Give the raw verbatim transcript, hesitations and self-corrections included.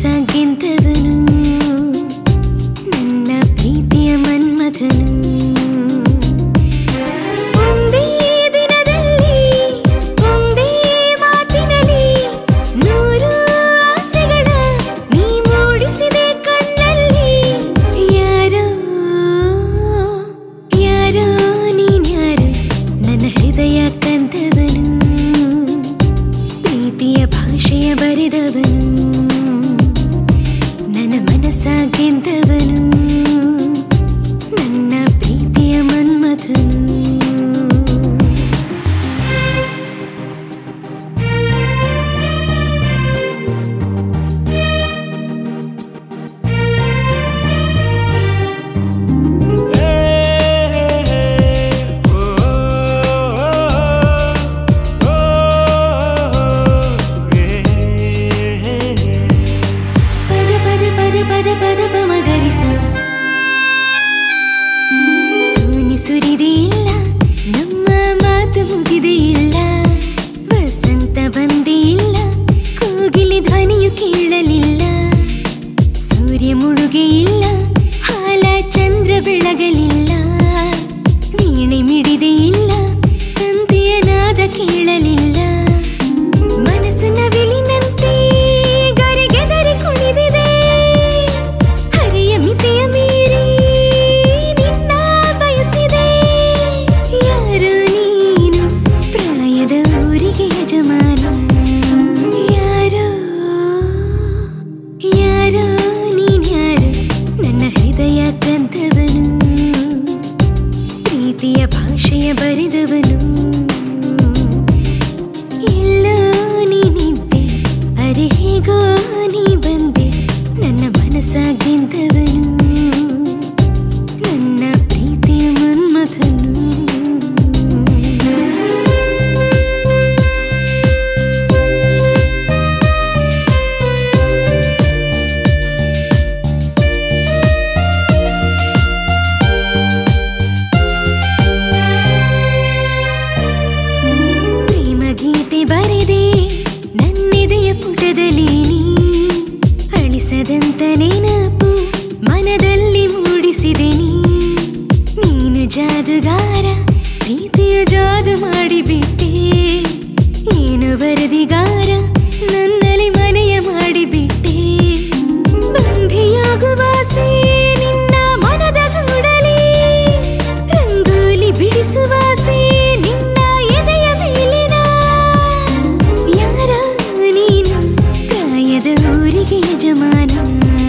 ಮನಸ ಗೆದ್ದವನು ನನ್ನ ಪ್ರೀತಿಯ ಮನ್ಮಥನು. ಒಂದೇ ದಿನದಲ್ಲಿ ಒಂದೇ ಮಾತಿನಲ್ಲಿ ನೂರು ಆಸೆಗಳ ನೀ ಮೂಡಿಸಿದೆ ಕಣ್ಣಲ್ಲಿ. ಯಾರೋ ಯಾರೋ ನೀನ್ಯಾರು ನನ್ನ ಹೃದಯ ಕದ್ದವನು, ಪ್ರೀತಿಯ ಭಾಷೆಯ ಬರೆದವನು, ನನ್ನ ಮನಸ ಗೆದ್ದವನು, ನನ್ನ ಪ್ರೀತಿಯ ಮನ್ಮಥನು. ಪದ ಪದ ಪಮಗರಿಸ ಸೋನಿ ಸುರಿದೇ ಇಲ್ಲ, ನಮ್ಮ ಮಾತು ಮುಗಿದೆ ಇಲ್ಲ, ವಸಂತ ಬಂದೇ ಇಲ್ಲ, ಕೋಗಿಲೆ ಧ್ವನಿಯು ಕೇಳಲಿಲ್ಲ, ಸೂರ್ಯ ಮುಳುಗೆ ಇಲ್ಲ, ಹಾಲ ಚಂದ್ರ ಬೆಳಗಲಿಲ್ಲ, ವೀಣೆ ಮಿಡಿದೇ ಇಲ್ಲ, ತಂದೆಯ ನಾದ ಕೇಳಲಿಲ್ಲ, ಮನಸ್ಸು ನವಿಲಿನಂತೆ ಗರಿಗೆದರಿ ಕುಣಿದಿದೆ, ಮಿತಿಯ ಮೀರಿ ನಿನ್ನ ಬಯಸಿದೆ. ಯಾರು ನೀನು ಪ್ರಾಯದ ಊರಿಗೆ ಯಜಮಾನ, ಯಾರೋ ಯಾರೋ ನೀನ್ಯಾರು ನನ್ನ ಹೃದಯ ಕದ್ದವನು, ಪ್ರೀತಿಯ ಭಾಷೆಯ ಬರೆದವನು. ಎಲ್ಲೋ ನೀನಿದ್ದೆ ಅರೆ ಹೇಗೋ ನೀ ಬಂದೆ, ನನ್ನ ಮನಸ ಗೆದ್ದವನು, ನನ್ನ ಪ್ರೀತಿಯ ಮನ್ಮಥನು. ಪ್ರೇಮ ಗೀತೆ ಬರೆದೆ ನನ್ನೆದೆಯ ಪುಟದಲ್ಲಿ, ಅಳಿಸದಂತ ನೆನಪು ಮನದಲ್ಲಿ ಮೂಡಿಸಿದೆ ನೀ. ನೀನು ಜಾದುಗಾರ, ಪ್ರೀತಿಯ ಜಾದು ಮಾಡಿಬಿಟ್ಟೆ, ಏನು ವರದಿಗಾರ ನನ್ನಲ್ಲಿ ಮನೆಯ ಮಾಡಿಬಿಟ್ಟೆ. ಬಂಧಿಯಾಗುವಾಸೆ ನಿನ್ನ ಮನದ ಗೂಡಲಿ, ರಂಗೋಲಿ ಬಿಡಿಸುವಾಸೆ ನಿನ್ನ ಎದೆಯ ಮೇಲಿನ. ಯಾರ ನೀನು ಪ್ರಾಯದ ಊರಿಗೆ ಯಜಮಾನ.